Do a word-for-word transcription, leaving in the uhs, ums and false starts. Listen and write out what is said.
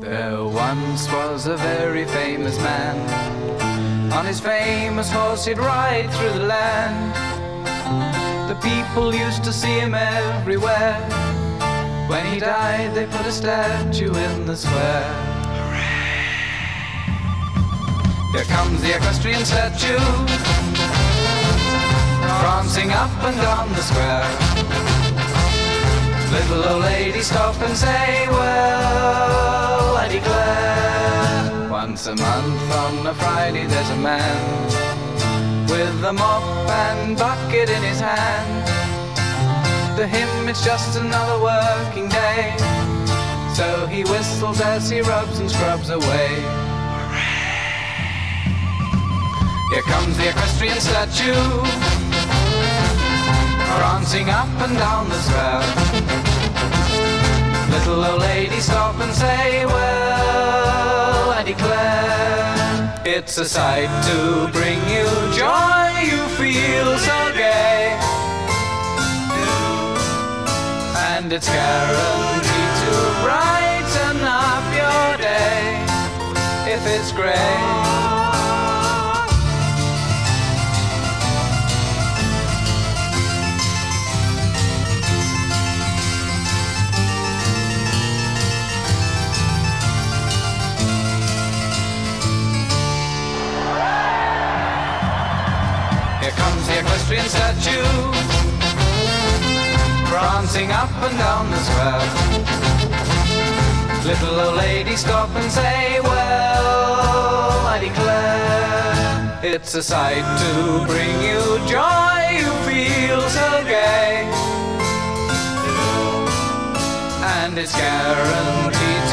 There once was a very famous man. On his famous horse he'd ride through the land. The people used to see him everywhere. When he died they put a statue in the square. Here comes the equestrian statue, prancing up and down the square. Little old lady stop and say, well, I declare. Once a month on a Friday there's a man with a mop and bucket in his hand. To him it's just another working day, so he whistles as he rubs and scrubs away. Here comes the equestrian statue, prancing up and down the square. Little old lady stop and say, well, I declare. It's a sight to bring you joy, you feel so gay. And it's guaranteed to brighten up your day if it's grey. Here comes the equestrian statue, prancing up and down the square. Little old lady stop and say, well, I declare. It's a sight to bring you joy, you feel so gay. And it's guaranteed